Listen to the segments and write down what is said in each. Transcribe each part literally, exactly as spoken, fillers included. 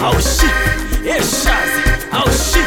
Oh shit, eshazi, oh shit.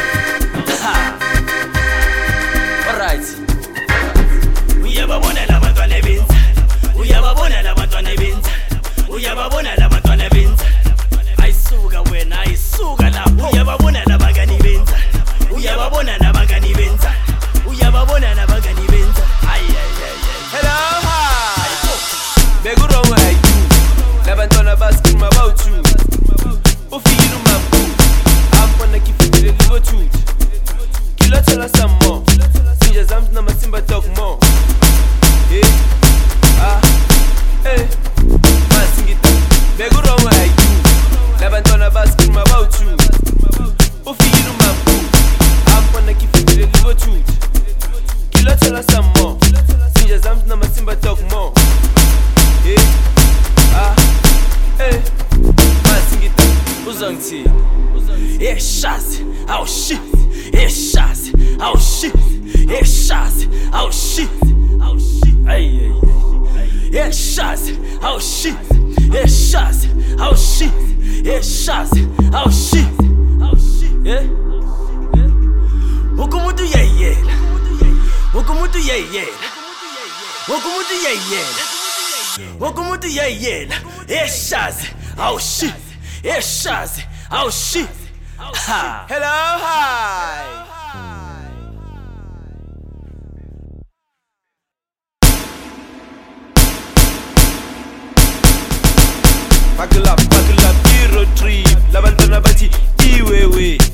Alright. Uyababona labantwana benza. Uyababona labantwana benza. Uyababona labantwana benza. Ayisuka wena, ayisuka lapho. Uyababona labangani benza. Uyababona nabangani benza. Uyababona nabangani benza. Ay ay ay ay. Hello, hi. Beguro wa you. Labantwana basking about you. Ufile umambu. Ampona kifile livo truth. Kilo tell some more. Sinja zams na masimba talk more. Eh. Ah. Eh. Masingita. Beguro wa you. Labantwana basking about you. Ufile umambu. Ampona kifile livo truth. Kilo tell some more. Sinja zams na masimba talk more. Eh. Ah. Eh. Masingita. Uzangithini? Eshazi, oh shit. Eshazi, oh shit. Eshazi, oh shit. Oh shit. Ay ay ay. Eshazi, oh shit. Eshazi, oh shit. Eshazi, oh shit. Oh shit. Yeah. Wokumuntu yeyela. Wokumuntu yeyela. Wokumuntu yeyela. Wokumuntu yeyela. Eshazi, oh shit. Eshazi, oh shit. Ha. Hello, hi. Buckle up, buckle up, hero trip. Labantwana bathi iwewe.